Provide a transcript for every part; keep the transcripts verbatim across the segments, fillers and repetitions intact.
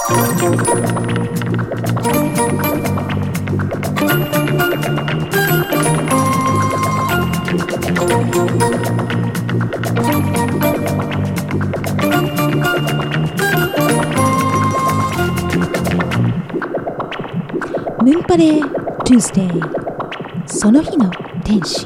ムンパレー Tuesday その日の天使。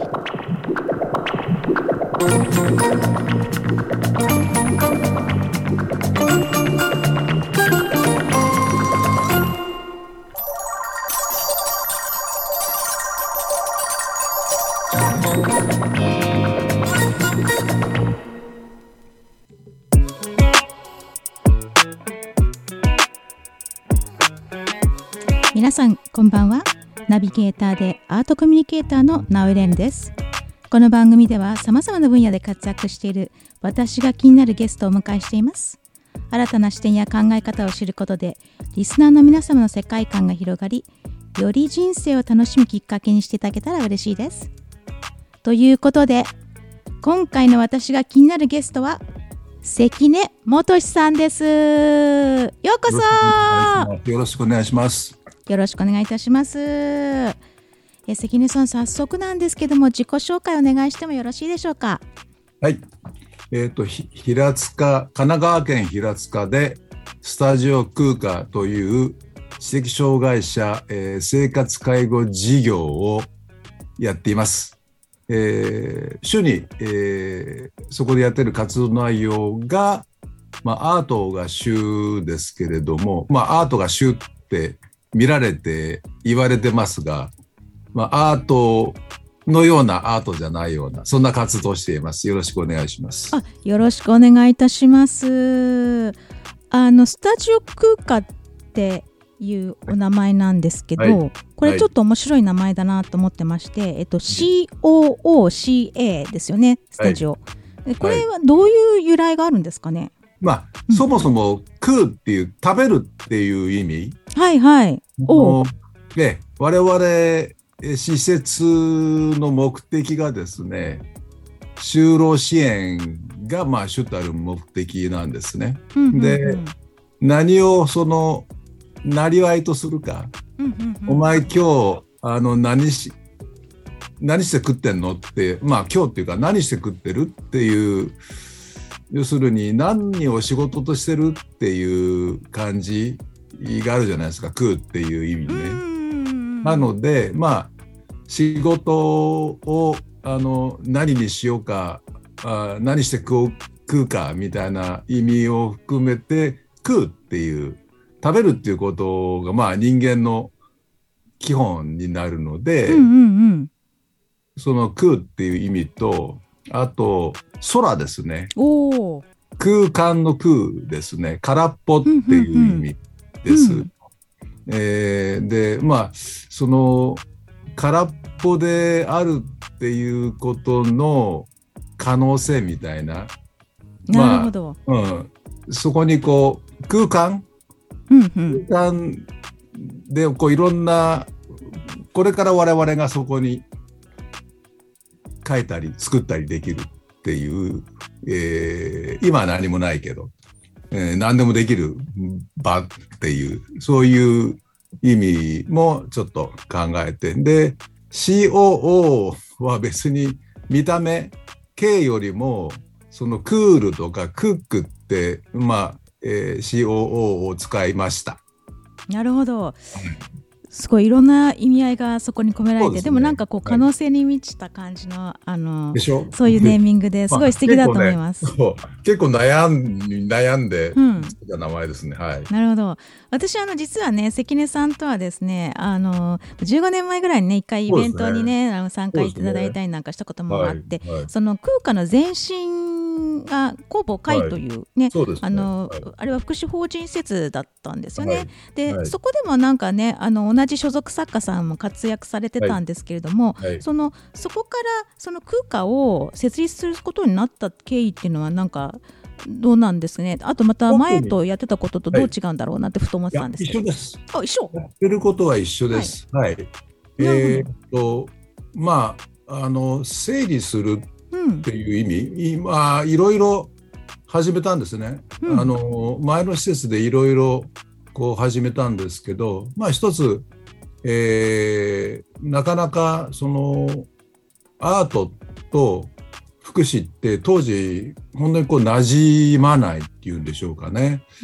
皆さんこんばんは。ナビゲーターでアートコミュニケーターのナオエレンです。この番組ではさまざまな分野で活躍している私が気になるゲストをお迎えしています。新たな視点や考え方を知ることでリスナーの皆様の世界観が広がり、より人生を楽しむきっかけにしていただけたら嬉しいです。ということで今回の私が気になるゲストは関根元志さんです。ようこそ。 よろしくお願いします。 よろしくお願いいたします。え関根さん、早速なんですけども自己紹介お願いしてもよろしいでしょうか。 はい、えーと、平塚神奈川県平塚でスタジオ空間という知的障害者、えー、生活介護事業をやっています。えー、主に、えー、そこでやっている活動内容が、まあ、アートが主ですけれども、まあ、アートが主って見られて言われてますが、まあ、アートのようなアートじゃないようなそんな活動をしています。よろしくお願いします。 あ、よろしくお願いいたします。あのスタジオ空間っていうお名前なんですけど、はい、これちょっと面白い名前だなと思ってまして、はい、えっと、シーオーオーシーエー ですよね、スタジオ、はい、これはどういう由来があるんですかね。 まあ、うん、そもそも食うっていう食べるっていう意味、 はいはいおで我々施設の目的がですね、就労支援がまあ主たる目的なんですね、うんうんうん、で何をそのなりわいとするか、うんうんうん、お前今日あの何し何して食ってんのってまあ今日っていうか何して食ってるっていう要するに何を仕事としてるっていう感じがあるじゃないですか、食うっていう意味ね。なのでまあ仕事をあの何にしようかあ何して食う、食うかみたいな意味を含めて食うっていう食べるっていうことがまあ人間の基本になるので、うんうんうん、その食うっていう意味とあと空ですね。お空間の空ですね。空っぽっていう意味です、うんうんうんえー、でまあその空っぽであるっていうことの可能性みたいな、 なるほど、 まあうん、そこにこう空間、うんうん、空間でこういろんなこれから我々がそこに書いたり作ったりできるっていう、えー、今は何もないけど、えー、何でもできる場っていうそういう意味もちょっと考えて、で シーオーオー は別に見た目系よりもそのクールとかクックってまあ、えー、シーオーオー を使いました。 なるほど、すごいいろんな意味合いがそこに込められて で,、ね、でもなんかこう可能性に満ちた感じの、はい、あのそういうネーミングですごい素敵だと思います。 まあ、結構ね、結構悩ん悩んでつけた名前ですね、うんはい、 なるほど。私あの実はね関根さんとはですねあのじゅうごねんまえぐらいにね一回イベントに ね, ねあの参加いただいたりなんかしたこともあって、ねはいはい、その空間の前身が工房会というね、はい、あの、はい、あれは福祉法人施設だったんですよね、はい、で、はい、そこでもなんかねあの同じ所属作家さんも活躍されてたんですけれども、はいはい、そのそこからその空間を設立することになった経緯っていうのはなんかどうなんですね。あとまた前とやってたこととどう違うんだろうなってふと思ってたんですけど。 一緒です。 あ、一緒。 やってることは一緒です。はい。はい、えー、っとまああの整理するっていう意味、うん、今いろいろ始めたんですね、うん、あの前の施設でいろいろこう始めたんですけど、まあ一つ、えー、なかなかそのアートと福祉って当時本当にこう馴染まないっていうんでしょうかね。うん、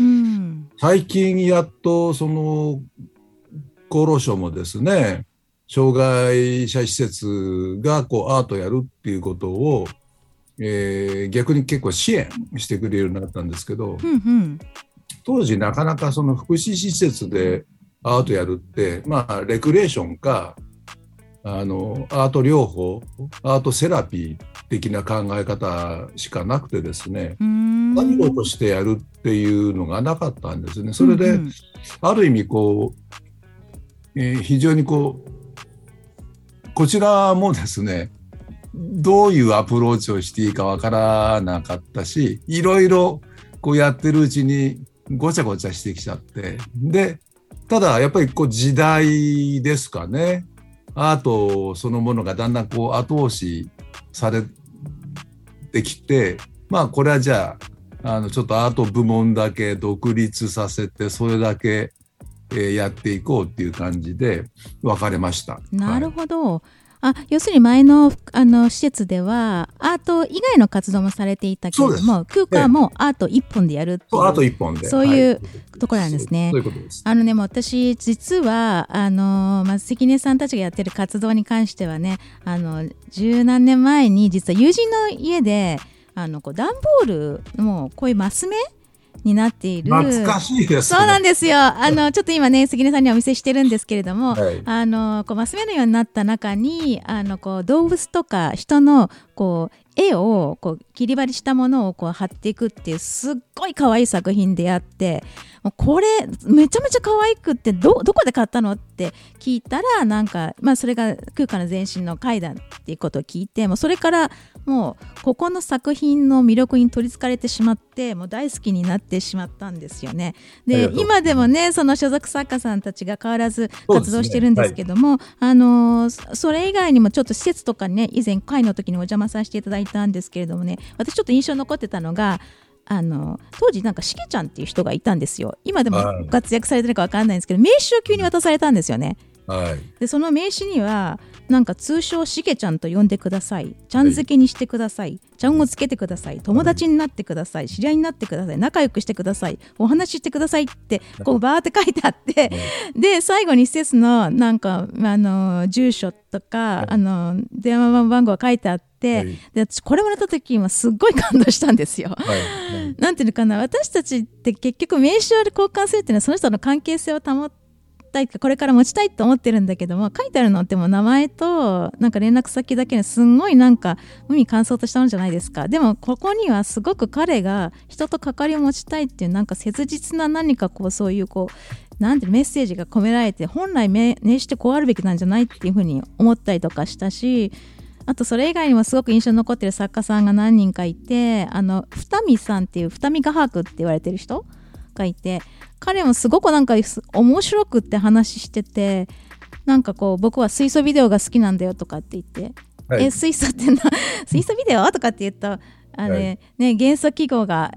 最近やっとその厚労省もですね、障害者施設がこうアートやるっていうことを、えー、逆に結構支援してくれるようになったんですけど、うんうん、当時なかなかその福祉施設でアートやるって、まあレクリエーションかあのアート療法、アートセラピー的な考え方しかなくてですね、何事としてやるっていうのがなかったんですね。それで、うんうん、ある意味こう、えー、非常にこうこちらもですね、どういうアプローチをしていいかわからなかったし、いろいろこうやってるうちにごちゃごちゃしてきちゃって、でただやっぱりこう時代ですかね、アートそのものがだんだんこう後押しされてきて、まあこれはじゃあ、あのちょっとアート部門だけ独立させてそれだけやっていこうっていう感じで分かれました。 なるほど、はい、あ、要するに前 の, あの施設ではアート以外の活動もされていたけれども、空間もアート一本でやるっていう、 そうアート一本でそういう、はい、ところなんですね。 そういうことです。 あのね、もう私実はあの、まあ、関根さんたちがやってる活動に関してはね、あの十何年前に実は友人の家であのこう段ボールのこういうマス目になっている、 懐かしいですね。 そうなんですよ。あのちょっと今ね関根さんにお見せしてるんですけれども、はい、あのこうマス目のようになった中にあのこう動物とか人のこう絵をこう切り張りしたものをこう貼っていくっていうすっごい可愛い作品であって、もうこれめちゃめちゃ可愛くって ど, どこで買ったのって聞いたら、なんか、まあ、それが空間の前身の階段っていうことを聞いて、もうそれからもうここの作品の魅力に取りつかれてしまって、もう大好きになってしまったんですよね。で今でもねその所属作家さんたちが変わらず活動してるんですけども、ね、はい、あのそれ以外にもちょっと施設とかにね以前会の時にお邪魔させていただいたんですけれどもね、私ちょっと印象に残ってたのが、あの当時なんかしげちゃんっていう人がいたんですよ。今でも活躍されてるか分かんないんですけど、名刺を急に渡されたんですよね。はい、でその名刺にはなんか通称しげちゃんと呼んでください、ちゃん付けにしてください、ちゃんをつけてください、友達になってください、知り合いになってください、仲良くしてください、お話ししてくださいってこうバーって書いてあって、で最後に施設のなんかあの住所とかあの電話番号が書いてあって、で私これもらった時今すっごい感動したんですよ。はいはい、なんていうのかな、私たちって結局名刺を交換するっていうのはその人の関係性を保ってこれから持ちたいと思ってるんだけども、書いてあるのってもう名前となんか連絡先だけですんごいなんか海乾燥としたのじゃないですか。でもここにはすごく彼が人と関わりを持ちたいっていうなんか切実な何かこうそういうこうなんてメッセージが込められて、本来名刺ってこうあるべきなんじゃないっていうふうに思ったりとかしたし、あとそれ以外にもすごく印象に残ってる作家さんが何人かいて、あの二見さんっていう二見画伯って言われてる人がいて、彼もすごくなんか面白くって話してて、なんかこう僕は水素ビデオが好きなんだよとかって言って、はい、え水素ってな水素ビデオとかって言ったあれ、はい、ね、元素記号が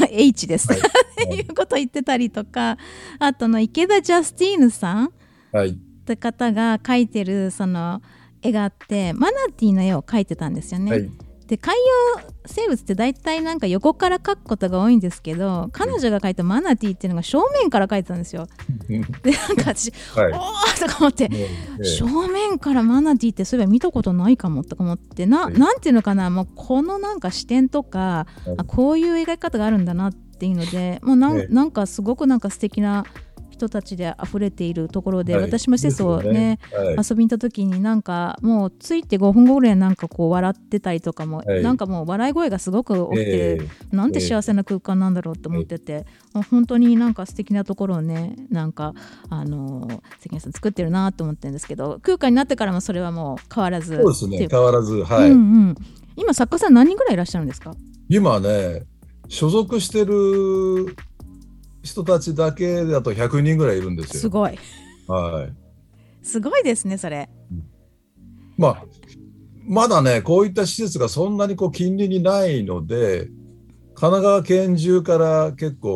H です、はい、っていうことを言ってたりとか、あとの池田ジャスティーヌさん、はい、って方が描いてるその絵があって、マナティーの絵を描いてたんですよね。はい、で海洋生物って大体なんか横から描くことが多いんですけど、彼女が描いたマナティーっていうのが正面から描いてたんですよ。でなんか私、はい、おーとか思って、ええ、正面からマナティーってそういえば見たことないかもとか思って、な、はい、なんていうのかな、もうこのなんか視点とか、はい、あこういう描き方があるんだなっていうので、もうな ん,、ええ、なんかすごくなんか素敵な人たちで溢れているところで、はい、私も施設を ね, ね、はい、遊びに行った時になんかもうついてごふんごぐらいなんかこう笑ってたりとかも、はい、なんかもう笑い声がすごく起きて、えー、なんて幸せな空間なんだろうと思ってて、えー、本当になんか素敵なところをね、なんかあの関根さん作ってるなと思ってるんですけど、空間になってからもそれはもう変わらず。 そうですね、変わらず、はい、うんうん、今作家さん何人ぐらいいらっしゃるんですか？ 今ね、所属してる人たちだけだとひゃくにんぐらいいるんですよ。 すごい、 はい、 すごいですねそれ。 まあまだねこういった施設がそんなにこう近隣にないので、神奈川県中から結構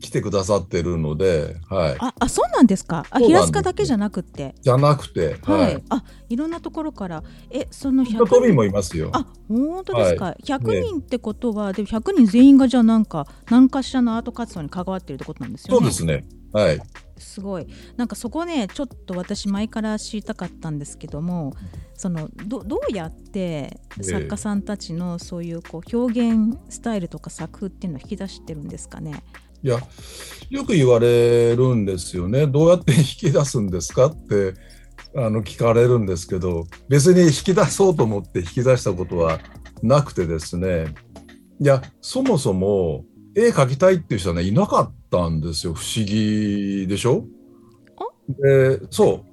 来てくださってるので、はい、 ああ、そうなんですか。あ、平塚だけじゃなくて。 じゃなくて、 はい、 はい、 あ、いろんなところから、え、そのひゃくにんもいますよ。 あ、本当ですか。 はい、 ひゃくにんってことは、でもひゃくにん全員がじゃあなんか何かしらのアート活動に関わっているってことなんですよね。 そうですね。はい。 すごい。なんかそこね、ちょっと私前から知りたかったんですけども、その ど, どうやって作家さんたちのそういうこう表現スタイルとか作風っていうのを引き出してるんですかね。 いや、よく言われるんですよね。どうやって引き出すんですかってあの聞かれるんですけど、別に引き出そうと思って引き出したことはなくてですね。いや、そもそも絵描きたいっていう人はね、いなかったんですよ。不思議でしょ。で、そう、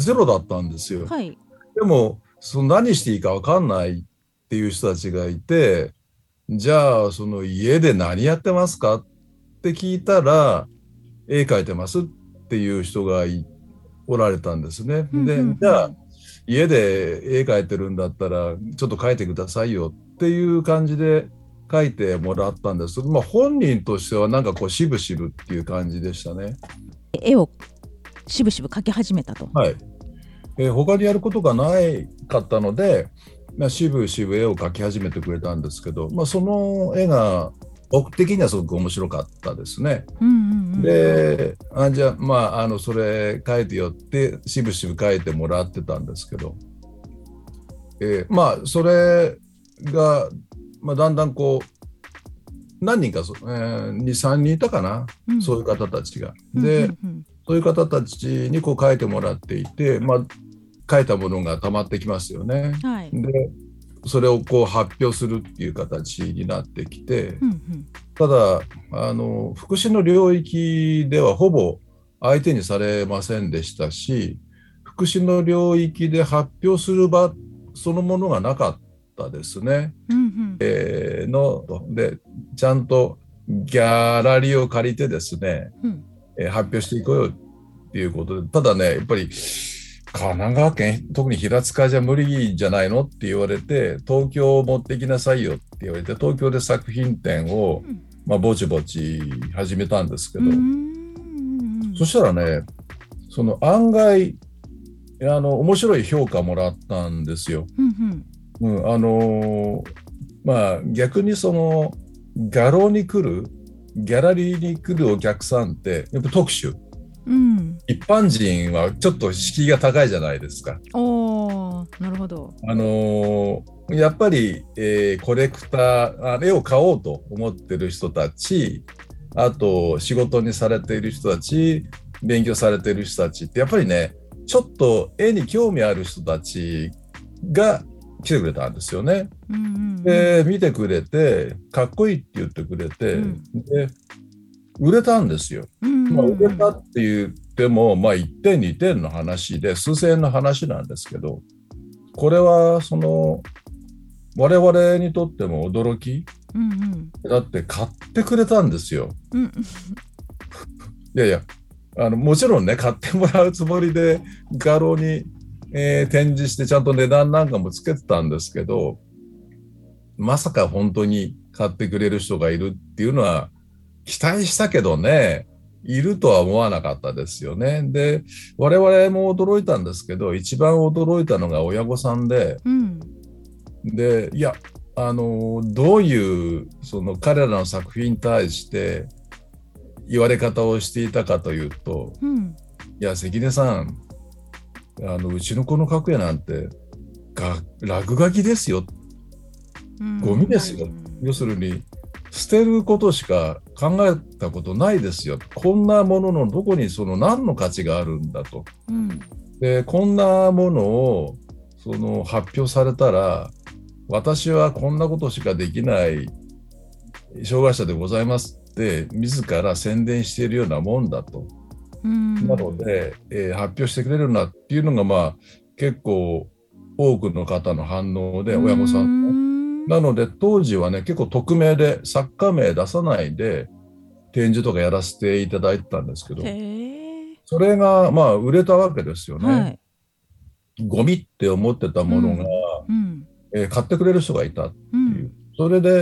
ゼロだったんですよ。 はい。 でも、その何していいか分かんないっていう人たちがいて、じゃあ、その家で何やってますかって聞いたら、絵描いてますっていう人がいおられたんですね。で、じゃあ、家で絵描いてるんだったら、ちょっと描いてくださいよっていう感じで描いてもらったんです。まあ、本人としてはなんかこう、しぶしぶっていう感じでしたね。 絵をしぶしぶ描き始めたと。 はい。えー、他にやることがないかったので、まあ、しぶしぶ絵を描き始めてくれたんですけど、まあ、その絵が僕的にはすごく面白かったですね。うんうんうん、で、あ、じゃあ、まあ、あのそれ描いてよってしぶしぶ描いてもらってたんですけど、えー、まあそれが、まあ、だんだんこう何人か、えー、にさんにんいたかな、うん、そういう方たちが。で、うんうんうん、そういう方たちにこう描いてもらっていて、まあ、描いたものが溜まってきますよね。はい、でそれをこう発表するっていう形になってきて、うんうん、ただあの福祉の領域ではほぼ相手にされませんでしたし、福祉の領域で発表する場そのものがなかったですね。うんうん、えー、のでちゃんとギャラリーを借りてですね、うんえー、発表していこうよっていうことで、ただねやっぱり神奈川県、特に平塚じゃ無理じゃないのって言われて、東京を持ってきなさいよって言われて、東京で作品展を、まあ、ぼちぼち始めたんですけど、そしたらね、その案外あの面白い評価もらったんですよ。うんうん、あのまあ逆にその画廊に来る、ギャラリーに来るお客さんってやっぱ特殊。うん、一般人はちょっと敷居が高いじゃないですか。 おー、なるほど。 あのー、やっぱり、えー、コレクター、絵を買おうと思ってる人たち、あと仕事にされている人たち、勉強されている人たちってやっぱりね、ちょっと絵に興味ある人たちが来てくれたんですよね。うんうんうん、で見てくれてかっこいいって言ってくれて、うん、で売れたんですよ。うんうんうん、まあ、売れたって言っても、まあ、いってんにてんの話で数千円の話なんですけど、これはその我々にとっても驚き、うんうん、だって買ってくれたんですよ。うん、いやいやあのもちろんね買ってもらうつもりで画廊に、えー、展示してちゃんと値段なんかもつけてたんですけど、まさか本当に買ってくれる人がいるっていうのは期待したけどね、いるとは思わなかったですよね。で、我々も驚いたんですけど、一番驚いたのが親御さんで、うん、で、いや、あの、どういうその彼らの作品に対して言われ方をしていたかというと、うん、いや、関根さん、あのうちの子の描く絵なんてが落書きですよ、うん、ゴミですよ、うん、要するに捨てることしか考えたことないですよ。こんなもののどこにその何の価値があるんだと、うん、でこんなものをその発表されたら私はこんなことしかできない障害者でございますって自ら宣伝しているようなもんだと、うん、なので、えー、発表してくれるなっていうのがまあ結構多くの方の反応で、親御さんなので当時はね結構匿名で作家名出さないで展示とかやらせていただいてたんですけど、それがまあ売れたわけですよね、はい、ゴミって思ってたものが、うんうん、えー、買ってくれる人がいたっていう、うん、それで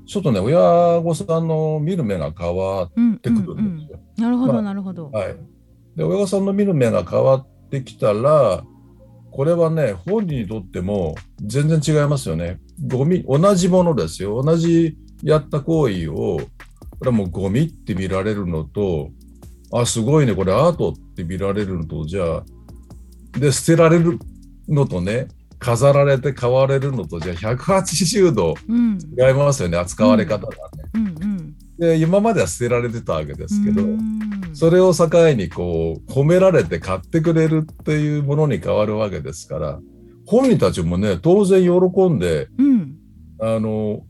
ちょっとね、親御さんの見る目が変わってくるんですよ。 うんうんうん、なるほど、まあ、なるほど。 はい。で、親御さんの見る目が変わってきたら、これはね、本人にとっても全然違いますよね。ゴミ、同じものですよ。同じやった行為を、これはもうゴミって見られるのと、あ、すごいね、これアートって見られるのと、じゃあ、で、捨てられるのとね、飾られて買われるのと、じゃあひゃくはちじゅうど違いますよね、うん、扱われ方がね、うんうんうん。で、今までは捨てられてたわけですけど、それを境にこう褒められて買ってくれるっていうものに変わるわけですから、本人たちもね、当然喜んで、うん、あの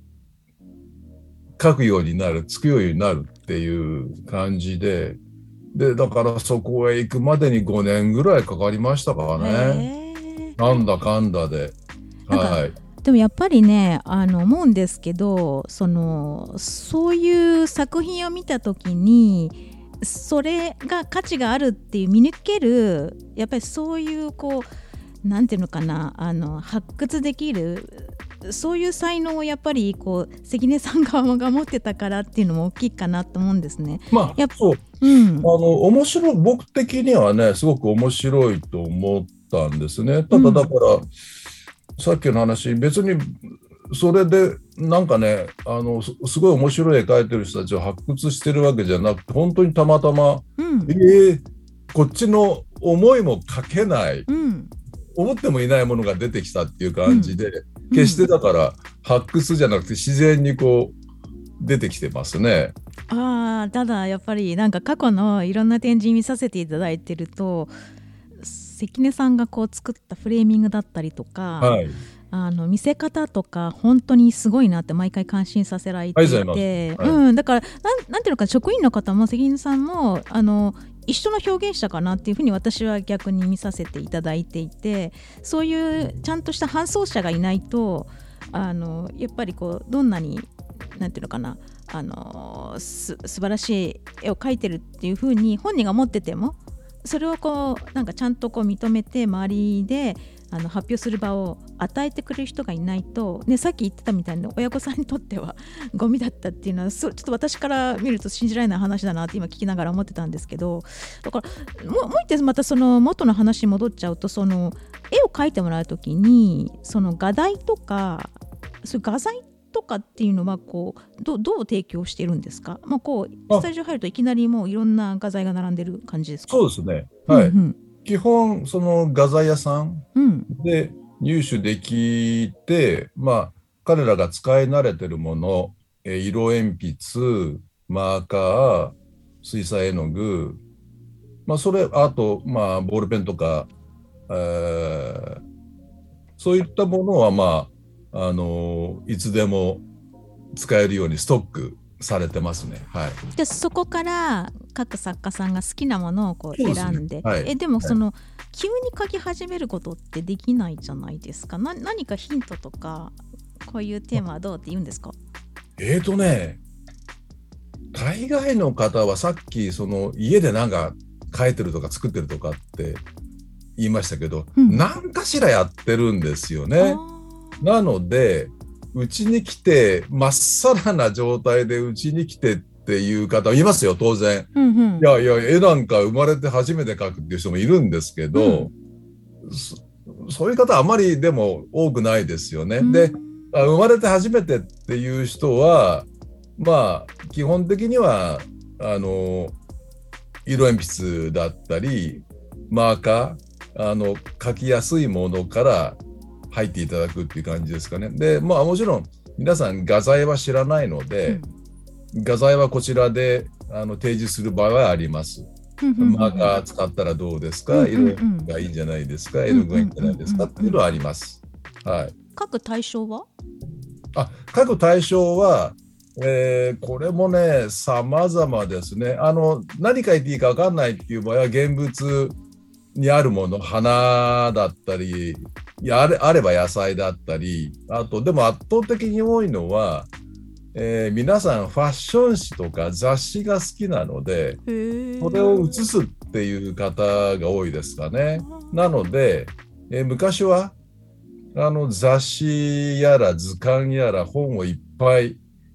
書くようになる、つくようになるっていう感じで、でだからそこへ行くまでにごねんぐらいかかりましたからね。なんだかんだで、はい。 でもやっぱりね、あの思うんですけど、そのそういう作品を見た時にそれが価値があるっていう見抜ける、やっぱりそういうこうなんていうのかな、あの発掘できるそういう才能をやっぱりこう関根さん側が持ってたからっていうのも大きいかなと思うんですね。 まあやっそう、うん、あの面白い、僕的にはねすごく面白いと思ったんですね。ただだから、うん、さっきの話、別にそれでなんかね、あの す, すごい面白い絵描いてる人たちを発掘してるわけじゃなくて、本当にたまたま、うん、えー、こっちの思いも描けない、うん、思ってもいないものが出てきたっていう感じで、うん、決してだから発掘じゃなくて自然にこう出てきてますね。 ああ、ただやっぱりなんか過去のいろんな展示見させていただいてると、関根さんがこう作ったフレーミングだったりとか、はい、あの見せ方とか本当にすごいなって毎回感心させられていて、はい、うん、だから な, なんていうのか、職員の方も関根さんもあの一緒の表現者かなっていうふうに私は逆に見させていただいていて、そういうちゃんとした伴走者がいないと、あのやっぱりこうどんなになんていうのかな、あのす素晴らしい絵を描いてるっていうふうに本人が思ってても、それをこうなんかちゃんとこう認めて周りであの発表する場を与えてくれる人がいないと、ね、さっき言ってたみたいな親御さんにとってはゴミだったっていうのはちょっと私から見ると信じられない話だなって今聞きながら思ってたんですけど、だからもう一点またその元の話に戻っちゃうと、その絵を描いてもらうときにその画題とかそういう画材とかっていうのはこう ど, どう提供してるんですか？まあ、こうスタジオ入るといきなりもういろんな画材が並んでる感じですか？ そうですね、はい、うんうん、基本その画材屋さんで入手できて、うん、まあ彼らが使い慣れてるもの、色鉛筆、マーカー、水彩絵の具、まあそれあとまあボールペンとか、えー、そういったものはまああのいつでも使えるようにストックされてますね。はい、 でそこから各作家さんが好きなものをこう選んで、で、ね、はい、えでもその、はい、急に描き始めることってできないじゃないですか。な何かヒントとかこういうテーマはどうって言うんですか？ えーとね大概の方はさっきその家でなんか描いてるとか作ってるとかって言いましたけど、うん、何かしらやってるんですよね。なのでうちに来てまっさらな状態でうちに来てっていう方いますよ当然、うんうん、いやいや絵なんか生まれて初めて描くっていう人もいるんですけど、うん、そ, そういう方あまりでも多くないですよね、うん、で生まれて初めてっていう人はまあ基本的にはあの色鉛筆だったりマーカー、あの描きやすいものから入っていただくっていう感じですかね。で、まあもちろん皆さん画材は知らないので、うん、画材はこちらであの提示する場合はあります。マーカー使ったらどうですか、色がいいんじゃないですか、色がいいんじゃないですかっていうのはあります。はい。 各対象は？ あ、各対象は、えー、これもね様々ですね。あの何書いていいか分かんないっていう場合は現物にあるもの、花だったりいや あ, れあれば野菜だったり、あとでも圧倒的に多いのは、えー、皆さんファッション誌とか雑誌が好きなのでそれを写すっていう方が多いですかね。なので、えー、昔はあの雑誌やら図鑑やら本をいっぱい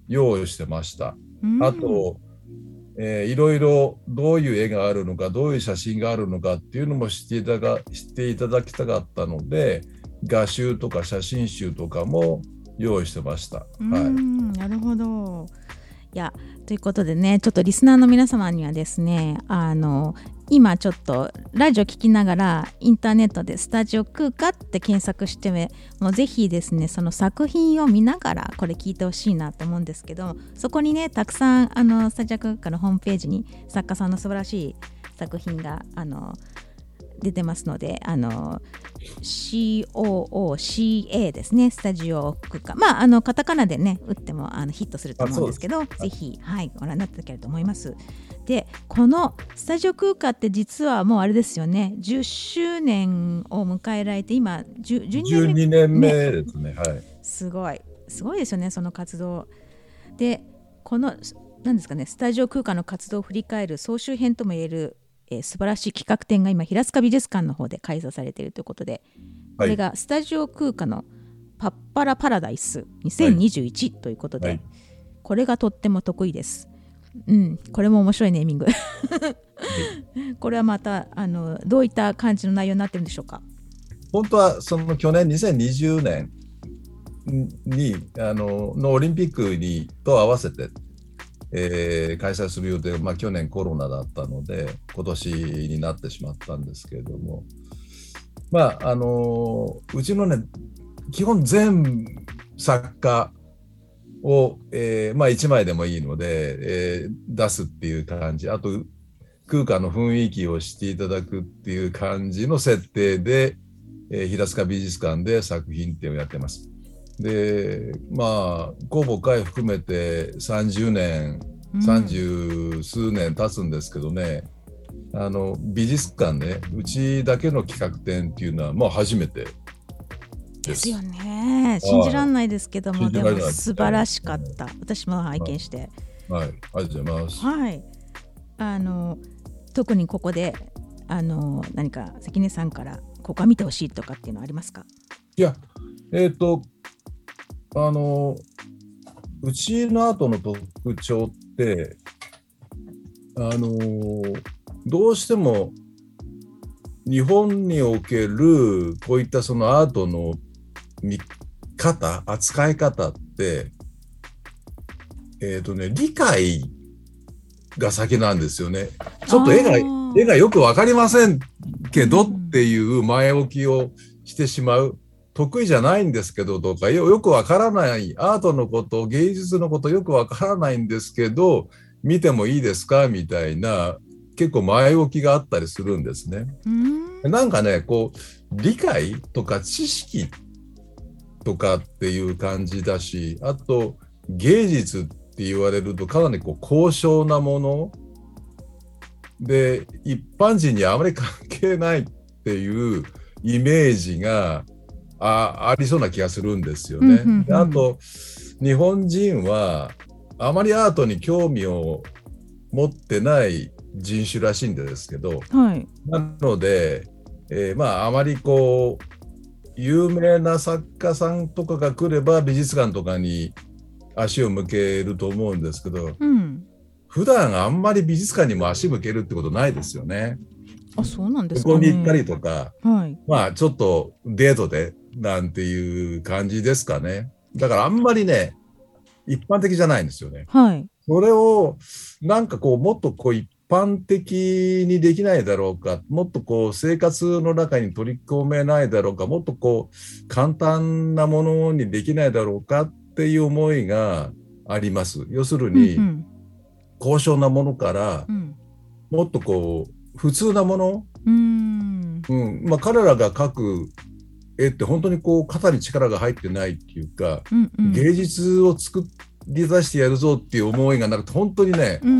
用意してました。あと、えー、いろいろどういう絵があるのか、どういう写真があるのかっていうのも知っていただ、知っていただきたかったので、画集とか写真集とかも用意してました。 うん、はい、なるほど。いや、ということでね、ちょっとリスナーの皆様にはですね、あの今ちょっとラジオ聞きながらインターネットでスタジオ空間って検索してもうぜひですね、その作品を見ながらこれ聞いてほしいなと思うんですけど、そこにねたくさんあのスタジオ空間のホームページに作家さんの素晴らしい作品があの出てますので、あの シーオーオーシーエー ですね、スタジオ空間、まああのカタカナでね打ってもあのヒットすると思うんですけど、ぜひ、はい、ご覧になっていただけると思います。で、このスタジオ空間って実はもうあれですよね、じゅっしゅうねんを迎えられて今じゅうにねんめですね。はい、 すごいすごいですよね、その活動で。この何ですかね、スタジオ空間の活動を振り返る総集編ともいえるえー、素晴らしい企画展が今平塚美術館の方で開催されているということで、これがスタジオ空間のパッパラパラダイスにせんにじゅういちということで、はい、これがとっても得意です。うん、これも面白いネーミングこれはまたあのどういった感じの内容になってるんでしょうか。 本当はその去年にせんにじゅうねんにあののオリンピックにと合わせてえー、開催する予定、まあ、去年コロナだったので今年になってしまったんですけれども、まああのうちのね基本全作家を、えーまあ、いちまいでもいいので、えー、出すっていう感じ、あと空間の雰囲気をしていただくっていう感じの設定で、えー、平塚美術館で作品展をやってます。でまあ公募会含めてさんじゅうねん、さんじゅう数年経つんですけどね、あの美術館ね、うちだけの企画展っていうのはもう初めてです。 ですよね。信じられないですけども、でも素晴らしかった。私も拝見して、 はい、はい、ありがとうございます。 はい、あの特にここであの何か関根さんからここは見てほしいとかっていうのはありますか。 いや、えっとあのうちのアートの特徴ってあのどうしても日本におけるこういったそのアートの見方、扱い方ってえっとね理解が先なんですよね。ちょっと絵が絵がよく分かりませんけどっていう前置きをしてしまう。得意じゃないんですけどとか よ, よくわからないアートのこと芸術のことよくわからないんですけど見てもいいですかみたいな結構前置きがあったりするんですね。んなんかねこう理解とか知識とかっていう感じだし、あと芸術って言われるとかなりこう高尚なもので一般人にあまり関係ないっていうイメージがあ, ありそうな気がするんですよね。うんうんうん、あと日本人はあまりアートに興味を持ってない人種らしいんですけど、はい、なので、えー、まああまりこう有名な作家さんとかが来れば美術館とかに足を向けると思うんですけど、うん、普段あんまり美術館にも足向けるってことないですよね。 あ、そうなんですかね。 ここに行ったりとか、 はい、 まあちょっとデートでなんていう感じですかね。だからあんまりね一般的じゃないんですよね。 はい、 それをなんかこうもっとこう一般的にできないだろうか、もっとこう生活の中に取り込めないだろうか、もっとこう簡単なものにできないだろうかっていう思いがあります。要するに、うんうん、高尚なものから、うん、もっとこう普通なもの、うんうんまあ、彼らが描く絵って本当にこう肩に力が入ってないっていうか、うんうん、芸術を作り出してやるぞっていう思いがなくて本当にね、うん、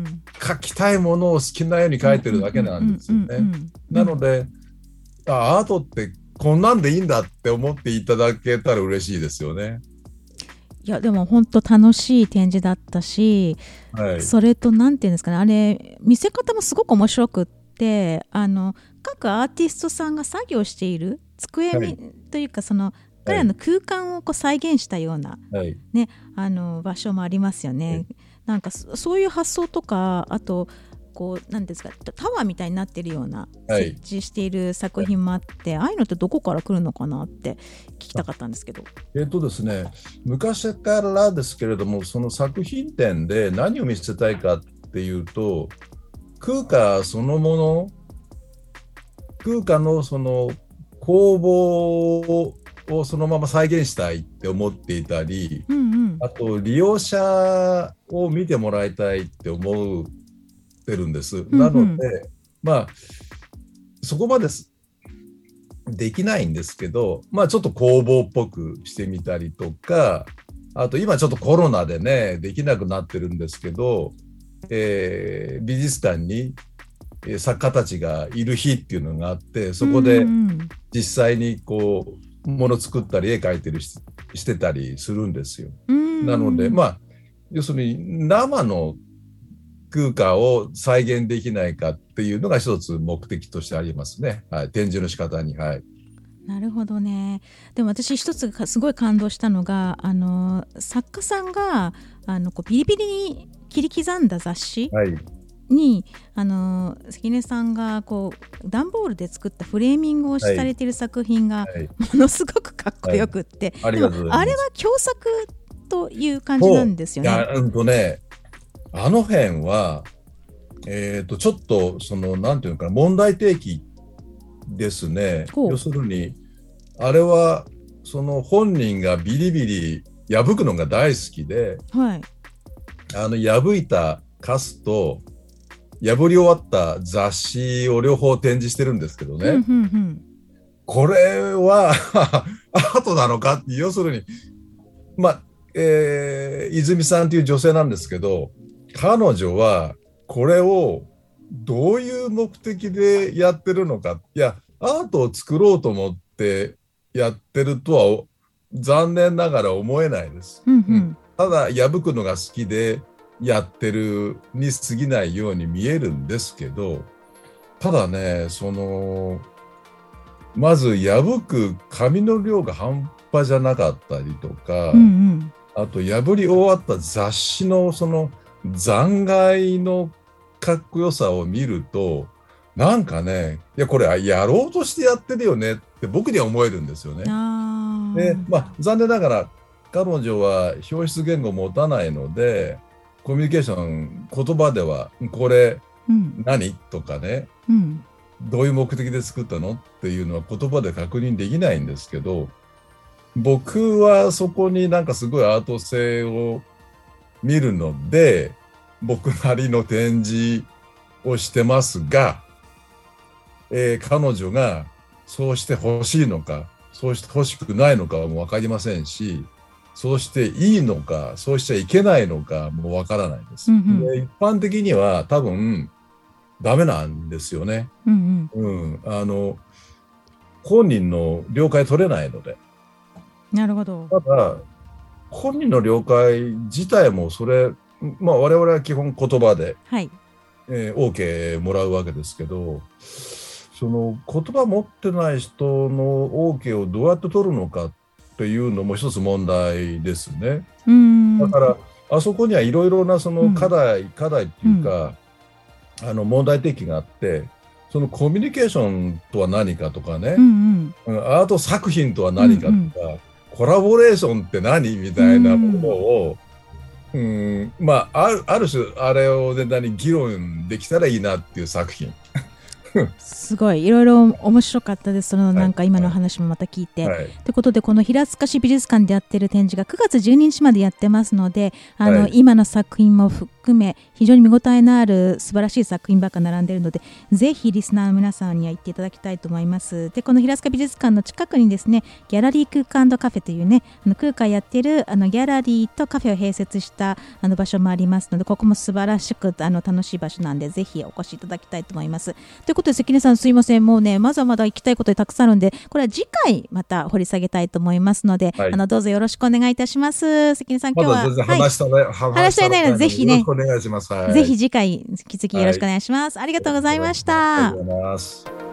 描きたいものを好きなように描いてるだけなんですよね。なのであアートってこんなんでいいんだって思っていただけたら嬉しいですよね。 いやでも本当楽しい展示だったし、はい、それとなんていうんですかね、あれ見せ方もすごく面白くってあの各アーティストさんが作業している机、はい、というかその彼らの空間をこう再現したような、 はいね、あの場所もありますよね、はい、なんかそ、そういう発想とか、あとこうなんですか、タワーみたいになってるような、はい、設置している作品もあって、はい、ああいうのってどこから来るのかなって聞きたかったんですけど。 えーとですね、昔からですけれども、その作品展で何を見せたいかっていうと、空間そのもの、空間のその工房をそのまま再現したいって思っていたり、うんうん、あと利用者を見てもらいたいって思うてるんです。うんうん、なので、まあそこまでできないんですけど、まあちょっと工房っぽくしてみたりとか、あと今ちょっとコロナでねできなくなってるんですけど、えー、美術館に作家たちがいる日っていうのがあって、そこで実際にこうもの作ったり絵描いてるししてたりするんですよ。なのでまあ要するに生の空間を再現できないかっていうのが一つ目的としてありますね、はい、展示の仕方に。はい、 なるほどね。でも私一つすごい感動したのが、あの作家さんがあのこうビリビリに切り刻んだ雑誌に、はい、あの関根さんがこう段ボールで作ったフレーミングをされている作品がものすごくかっこよくって、はいはい、でもあれは共作という感じなんですよね。 いや、うんとねあの辺は、えーと、ちょっとそのなんていうのかな、問題提起ですね。要するにあれはその本人がビリビリ破くのが大好きで、はい、あの破いたカスと破り終わった雑誌を両方展示してるんですけどね、うんうんうん、これはアートなのかって、要するにまあ、えー、泉さんという女性なんですけど、彼女はこれをどういう目的でやってるのか、いやアートを作ろうと思ってやってるとは残念ながら思えないです、うんうん、ただ破くのが好きでやってるに過ぎないように見えるんですけど、ただね、そのまず破く紙の量が半端じゃなかったりとか、うんうん、あと破り終わった雑誌のその残骸のかっこよさを見ると、なんかね、いやこれやろうとしてやってるよねって僕には思えるんですよね。で、まあ、残念ながら彼女は表出言語を持たないので、コミュニケーション言葉ではこれ何、うん、とかね、うん、どういう目的で作ったのっていうのは言葉で確認できないんですけど、僕はそこになんかすごいアート性を見るので、僕なりの展示をしてますが、えー、彼女がそうしてほしいのかそうしてほしくないのかはもう分かりませんし、そうしていいのかそうしちゃいけないのかも分からないです、うんうん、で一般的には多分ダメなんですよね、うんうんうん、あの本人の了解取れないので。 なるほど。 ただ本人の了解自体もそれ、まあ、我々は基本言葉で、はいえー、OK もらうわけですけど、その言葉持ってない人の OK をどうやって取るのかっていうのも一つ問題ですね。うーん、だからあそこにはいろいろなその課題、うん、課題っていうか、うん、あの問題提起があって、そのコミュニケーションとは何かとかね、うんうん、アート作品とは何かとか、うんうん、コラボレーションって何みたいなものを、うん、まあ、ある、ある種あれをネタに議論できたらいいなっていう作品。 すごいいろいろ面白かったです。そのなんか今の話もまた聞いて、はいはい、ということでこの平塚市美術館でやってる展示がくがつじゅうににちまでやってますので、あの、はい、今の作品も含め非常に見応えのある素晴らしい作品ばっか並んでいるので、ぜひリスナーの皆さんには行っていただきたいと思います。でこの平塚美術館の近くにですね、ギャラリー空間&カフェというね、あの空間やってるあのギャラリーとカフェを併設したあの場所もありますので、ここも素晴らしくあの楽しい場所なんで、ぜひお越しいただきたいと思います。ということで関根さん、すいません、もうねまだまだ行きたいことでたくさんあるんで、これは次回また掘り下げたいと思いますので、はい、あのどうぞよろしくお願いいたします。関根さん、今日は、 ま、話したね、 話したいのでぜひね、 よろしくお願いします。はい、 ぜひ次回引き続きよろしくお願いします。はい、ありがとうございました。 ありがとうございます。